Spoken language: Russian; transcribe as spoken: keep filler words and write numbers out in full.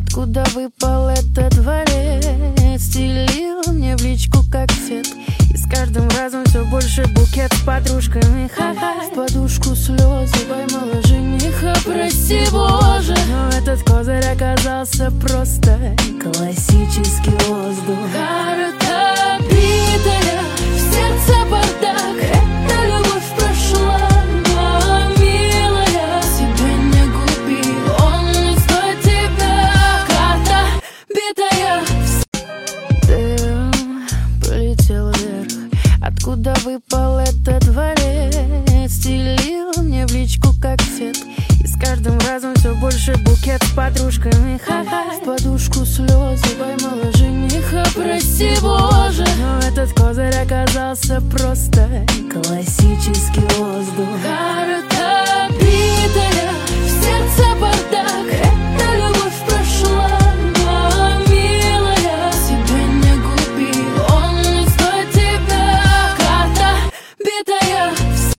Откуда выпал этот дворец? Стелил мне в личку как сет. И с каждым разом все больше букет с подружками. Ха-ха, в подушку слезы. Поймала жениха, прости Боже. Но этот козырь оказался просто классический воздух. Карта битая, в сердце бардак. Эта любовь прошла. Откуда выпал этот дворец? Стелил мне в личку как сет. И с каждым разом все больше букет с подружками. Ха-ха, в подушку слезы. Поймала жениха, прости Боже. Но этот козырь оказался просто классический воздух. Карта бита.